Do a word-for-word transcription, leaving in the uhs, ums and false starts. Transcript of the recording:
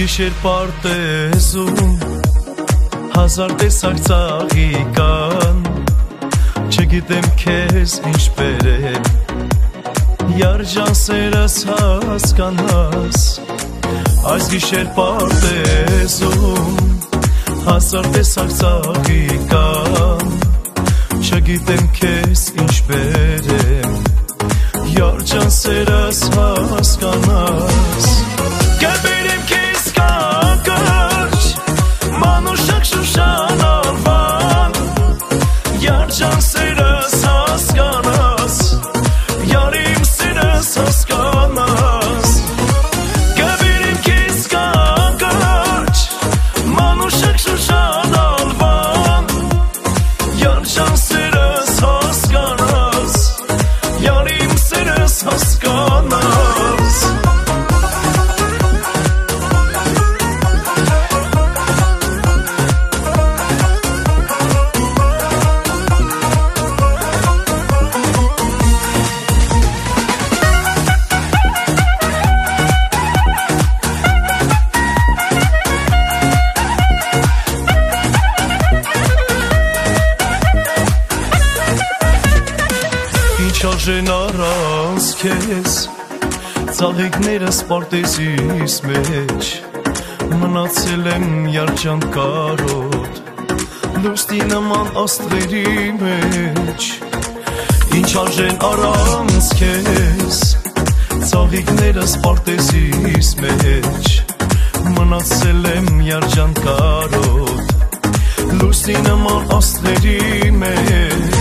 գիշեր պարտեզում հազար տեսակ ծաղի կան, չգիտեմ քեզ ինչ բերել, յարջան սերս հասկանաս, այս գիշեր պարտեզում հազար տեսակ ծաղի կան, չգիտեմ քեզ ինչ բերել, յարջան սերս հասկանաս, կբերեմ քեզ կակրճ, մանուշակ շուշան արվան, յարջան սերս հասկանաս, յար իմ սերս հասկանաս, կբերեմ քեզ կակրճ, մանուշակ շուշան արվան, յարջան սերս հասկանաս, յար իմ սերս հասկանաս. Արժեն առանց քեզ ծաղիկներս պարտեզիս մեջ մնացել եմ յարջան կարոտ լուսնի նման աստղերի մեջ ինչ արժեն առանց քեզ ծաղիկներս պարտեզիս մեջ մնացել եմ յարջան կարոտ լուսնի նման աստղերի մեջ